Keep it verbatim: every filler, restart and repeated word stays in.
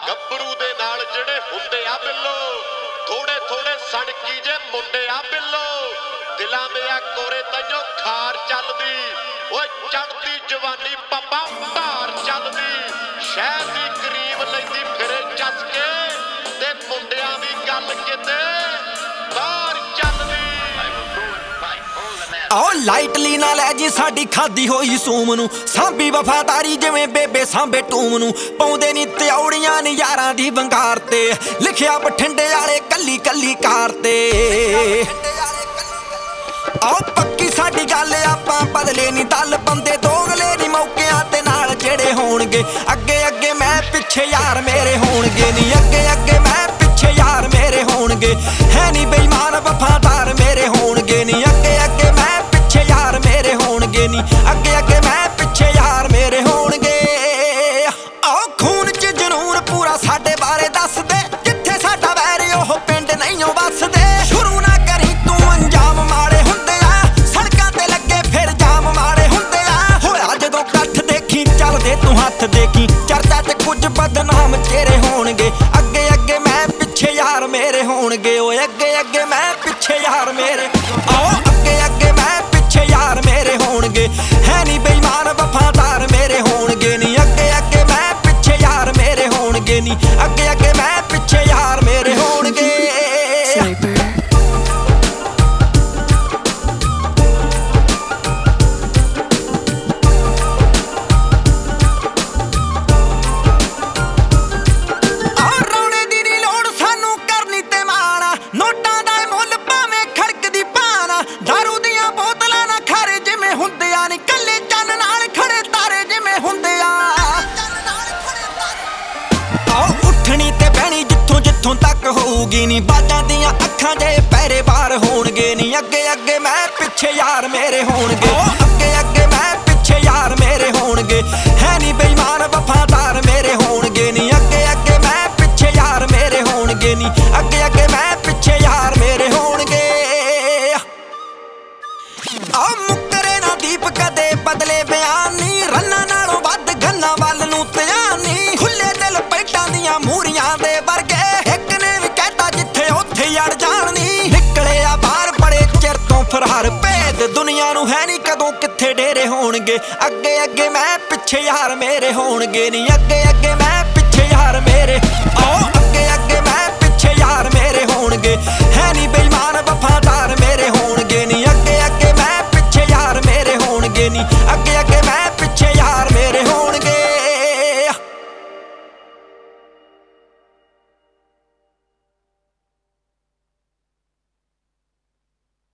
ਗੱਭਰੂ ਦੇ ਨਾਲ ਜਿਹੜੇ ਹੁੰਦੇ ਆ ਬਿੱਲੋ ਥੋੜੇ ਥੋੜੇ ਸੜਕੀ ਜੇ ਮੁੰਡੇ ਆ ਬਿੱਲੋ ਦਿਲਾਂ ਦੇ ਆ ਕੋਰੇ ਤੈਨੂੰ ਖਾਰ ਚੱਲਦੀ ਓਏ ਚੜਦੀ ਜਵਾਨੀ ਪੱਪਾ ਭਾਰ ਚੱਲਦੀ ਸ਼ਹਿਰ ਦੀ ਕਰੀਮ ਲੈਂਦੀ ਫਿਰੇ ਚੱਸ ਕੇ ਤੇ ਮੁੰਡਿਆਂ ਦੀ ਗੱਲ ਕਿਤੇ ਬਾਹਰ ਚੱਲਦੀ ਆਓ ਲਾਈਟਲੀ ਨਾ ਲੈ ਜੀ ਸਾਡੀ ਖਾਦੀ ਹੋਈ ਸੂਮ ਨੂੰ ਸਾਂਭੀ ਵਫਾਦਾਰੀ ਜਿਵੇਂ ਬੇਬੇ ਸਾਂਭੇ ਟੂਮ ਨੂੰ ਪਾਉਂਦੇ ਨੀ ਤਿਉੜੀਆਂ ਨੀ ਯਾਰਾਂ ਦੀ ਵੰਗਾਰ ਤੇ ਲਿਖਿਆ ਬਠਿੰਡੇ ਵਾਲੇ ਕੱਲੀ ਕੱਲੀ ਕਾਰ ਤੇ ਆਓ ਪੱਕੀ ਸਾਡੀ ਗੱਲ ਆਪਾਂ ਬਦਲੇ ਨੀ ਦਲ ਬੰਦੇ ਦੋਗਲੇ ਨੀ ਮੌਕਿਆਂ ਤੇ ਨਾਲ ਜਿਹੜੇ ਹੋਣਗੇ ਅੱਗੇ ਅੱਗੇ ਮੈਂ ਪਿੱਛੇ ਯਾਰ ਮੇਰੇ ਹੋਣਗੇ ਨੀ ਅੱਗੇ ਅੱਗੇ ਮੈਂ ਪਿੱਛੇ ਯਾਰ ਮੇਰੇ ਹੋਣਗੇ ਹੈ ਨੀ ਬੇਈਮਾਨ ਵਫਾਦਾਰ ਮੇਰੇ ਹੋਣਗੇ ਨੀ ਅੱਗੇ ਅੱਗੇ ਮੈਂ ਪਿੱਛੇ ਯਾਰ ਮੇਰੇ ਹੋਣਗੇ ਨੀ ਅੱਗੇ ਅੱਗੇ ਮੈਂ ਪਿੱਛੇ ਯਾਰ ਮੇਰੇ ਹੋਣਗੇ ਆਓ ਖੂਨ 'ਚ ਜਨੂਨ ਪੂਰਾ ਸਾਡੇ ਬਾਰੇ ਦੱਸਦੇ ਜਿੱਥੇ ਸਾਡਾ ਵੈਰ ਉਹ ਪਿੰਡ ਨਹੀਂ ਉਹ ਵੱਸਦੇ ਸ਼ੁਰੂ ਨਾ ਕਰੀ ਤੂੰ ਅੰਜਾਮ ਮਾੜੇ ਹੁੰਦੇ ਆ ਸੜਕਾਂ ਤੇ ਲੱਗੇ ਫਿਰ ਜਾਮ ਮਾੜੇ ਹੁੰਦੇ ਆ ਹੋਇਆ ਜਦੋਂ ਇਕੱਠ ਦੇਖੀ ਚੱਲਦੇ ਤੂੰ ਹੱਥ ਦੇਖੀ ਚਰਚਾ ਤੇ ਕੁਝ ਬਦਨਾਮ ਚਿਹਰੇ ਹੋਣਗੇ ਅੱਗੇ ਅੱਗੇ ਮੈਂ ਪਿੱਛੇ ਯਾਰ ਮੇਰੇ ਹੋਣਗੇ ਓਏ ਅੱਗੇ ਅੱਗੇ ਮੈਂ ਪਿੱਛੇ ਯਾਰ ਮੇਰੇ ਆਓ ਅੱਗੇ ਅੱਗੇ ਮੈਂ ਪਿੱਛੇ ਯਾਰ ਮੇਰੇ ਹੋਣਗੇ ਹੈ ਨੀ ਬੇਈਮਾਨ ਵਫਾਦਾਰ ਮੇਰੇ ਹੋਣਗੇ ਨੀ ਅੱਗੇ ਅੱਗੇ ਮੈਂ ਪਿੱਛੇ ਯਾਰ ਮੇਰੇ ਹੋਣਗੇ ਨੀ ਅੱਗੇ ਅੱਗੇ ਮੈਂ ਪਿੱਛੇ ਯਾਰ ਮੇਰੇ ਹੋਣਗੇ ਤੱਕ ਹੋਊਗੀ ਨੀ ਬਾਜਾਂ ਦੀਆਂ ਅੱਖਾਂ ਦੇ ਪੈਰੇ ਬਾਰ ਹੋਣਗੇ ਨੀ ਅੱਗੇ ਅੱਗੇ ਮੈਂ ਪਿੱਛੇ ਯਾਰ ਮੇਰੇ ਹੋਣਗੇ ਅੱਗੇ ਅੱਗੇ ਮੈਂ ਪਿੱਛੇ ਯਾਰ ਮੇਰੇ ਹੋਣਗੇ ਹੈ ਨੀ ਬੇਈਮਾਨ ਵਫਾਦਾਰ ਮੇਰੇ ਹੋਣਗੇ ਨੀ ਅੱਗੇ ਅੱਗੇ ਮੈਂ ਪਿੱਛੇ ਯਾਰ ਮੇਰੇ ਹੋਣਗੇ ਨੀ ਅੱਗੇ ਅੱਗੇ ਮੈਂ ਪਿੱਛੇ ਯਾਰ ਮੇਰੇ ਹੋਣਗੇ ਆ ਮੁੱਕਰੇ ਨਾ ਦੀਪ ਕਦੇ ਬਦਲੇ ਬਿਆਨ ਨੀ ਰੰਨਾਂ ਨਾਲੋਂ ਵੱਧ ਗੰਨਾਂ ਵੱਲ ਨੂੰ ਧਿਆਨ ਨੀ ਖੁੱਲੇ ਦਿਲ ਪੈਟਾਂ ਦੀਆਂ ਮੂਰੀਆਂ ਦੇ ਵਰਗੇ ਯਾਰ ਜਾਣਨੀ ਨਿਕਲੇ ਆ ਬਾਹਰ ਬੜੇ ਚਿਰ ਤੋਂ ਫਰਾਰ ਭੇਦ ਦੁਨੀਆ ਨੂੰ ਹੈ ਨੀ ਕਦੋਂ ਕਿੱਥੇ ਡੇਰੇ ਹੋਣਗੇ ਅੱਗੇ ਅੱਗੇ ਮੈਂ ਪਿੱਛੇ ਯਾਰ ਮੇਰੇ ਹੋਣਗੇ ਨੀ ਅੱਗੇ ਅੱਗੇ ਮੈਂ